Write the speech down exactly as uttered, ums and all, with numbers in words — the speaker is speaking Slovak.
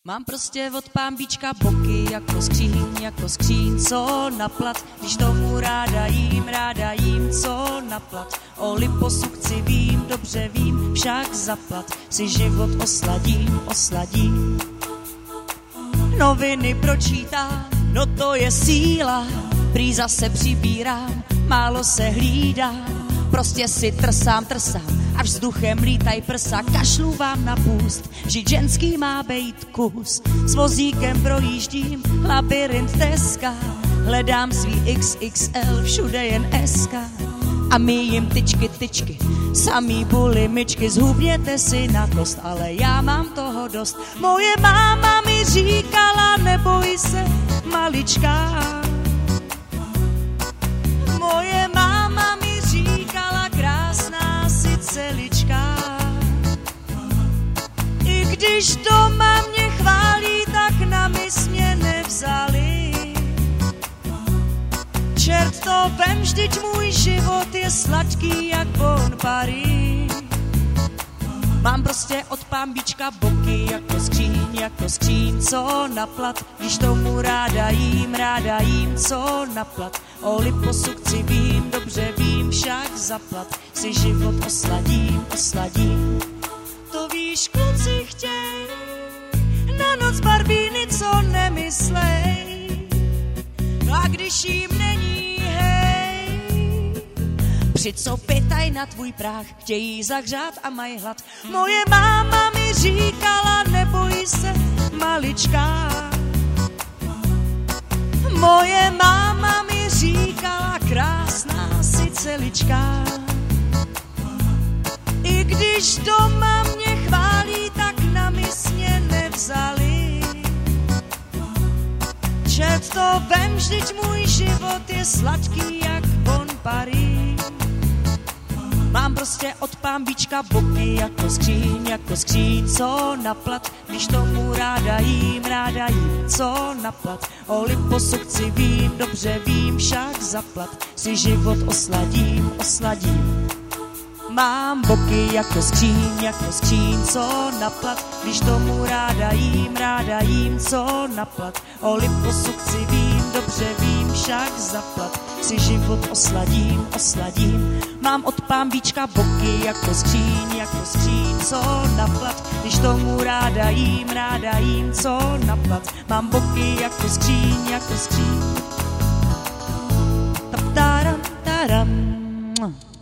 Mám prostě od pámbička boky jako skříň, jako skříň, co na plat. Když tomu ráda jím, ráda jím, co na plat. O liposukci vím, dobře vím, však zaplat. Si život osladím, osladím. Noviny pročítám, no to je síla. Prý zase přibírám, málo se hlídám. Prostě si trsám, trsám, až vzduchem lítaj prsa, kašlu vám na půst, žít ženský má bejt kus. S vozíkem projíždím labirint Teska, hledám svý iks iks el, všude jen eska. A míjím tyčky, tyčky, samý bulimičky, zhubněte si na kost, ale já mám toho dost. Moje máma mi říkala, neboj se, maličká. Moje máma mi říkala, krásná si celička. I když doma mě chválí, tak na mys mě nevzali. Čert to vem, vždyť můj život je sladký jak Bon Paris. Mám prostě od pámbička boky jako skříň, jako skříň, co na plat. Když tomu ráda jím, ráda jím, co na plat. O liposukci vím, dobře vím, však zaplat. Si život osladím, osladím. To víš, kluci chtěj, na noc barbíny, co nemyslej. A když jim není, hej, přijď co pytaj na tvůj práh, chtějí zahřát a mají hlad. Moje máma mi říkala, neboj se, maličká. Moje máma mi říkala, krásná si celička. I když doma mě chválí, tak na mys mě nevzali. Čet to vem, vždyť můj život je sladký jak Bon Paris. Mám prostě od pámbička boky jako skříň, jako skříň, co na plat. Když tomu ráda jím, ráda jím, co na plat. O liposukci vím, dobře vím, však zaplat. Si život osladím, osladím. Mám boky jako skříň, jako skříň, co na plat. Když tomu ráda jím, ráda jím, co na plat. O liposukci vím, dobře vím, však zaplat. Si život osladím, osladím. Mám od pámbička boky jako skříň, jako skříň, co na plat. Když tomu ráda jím, ráda jím, co na plat. Mám boky jako skříň, jako skříň. Taram, taram.